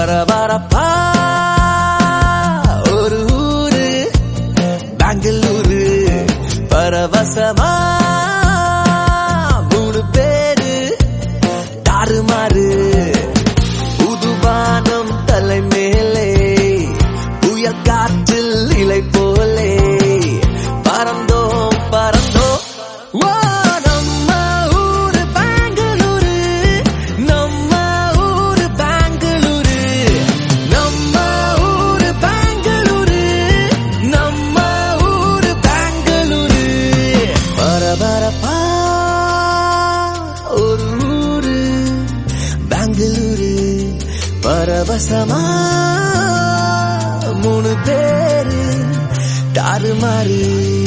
பரபரப்பா ஒரு ஊரு பெங்களூரு பரவசமா மூணு பேரு தாறுமாறு புதுவானம் தலை மேலே புயல் காற்றில் இலை போலே பறந்தோம் பறந்தோம் பெங்களூரு பரவசமா மூணு பேரு தாறுமாறு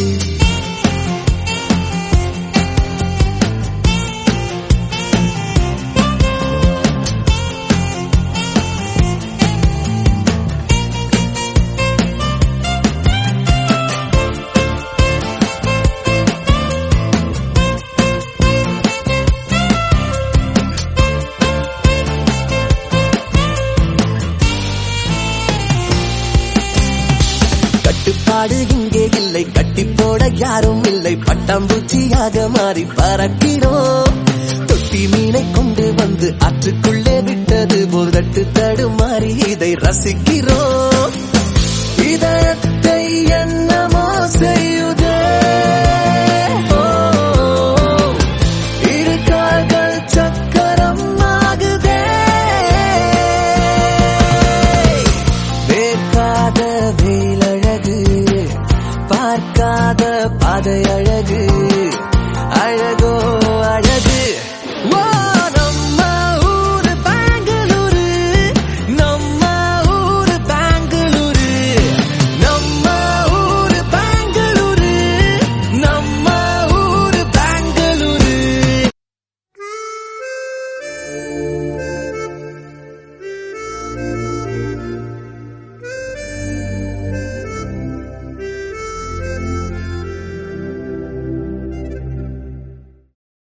கட்டுப்பாடு இங்கே இல்லை கட்டி போட யாரும் இல்லை பட்டாம்பூச்சியாக மாறி பறக்கிறோம் தொட்டி மீனை கொண்டு வந்து ஆற்றுக்குள்ளே விட்டது போல் தட்டு தடுமாறி இதை ரசிக்கிறோம் இதயத்தை என்ன